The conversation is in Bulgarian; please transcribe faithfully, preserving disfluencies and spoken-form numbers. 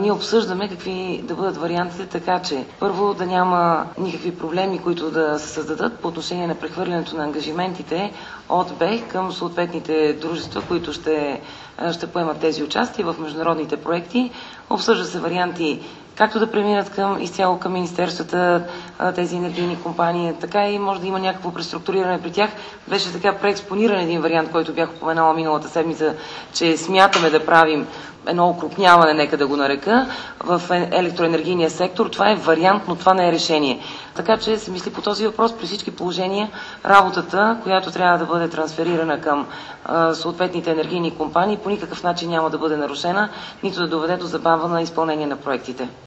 ние обсъждаме какви да бъдат вариантите, така че първо да няма никакви проблеми, които да се създадат по отношение на прехвърлянето на ангажиментите от БЕХ към съответните дружества, които ще, ще поемат тези участия в международните проекти. Обсъжда се варианти както да преминат към, изцяло към министерствата, тези енергийни компании, така и може да има някакво преструктуриране при тях. Беше така преекспониран един вариант, който бях упоменала миналата седмица, че смятаме да правим едно окрупняване, нека да го нарека, в електроенергийния сектор. Това е вариант, но това не е решение. Така че се мисли по този въпрос. При всички положения работата, която трябва да бъде трансферирана към а, съответните енергийни компании, по никакъв начин няма да бъде нарушена, нито да доведе до забава на изпълнение на проектите.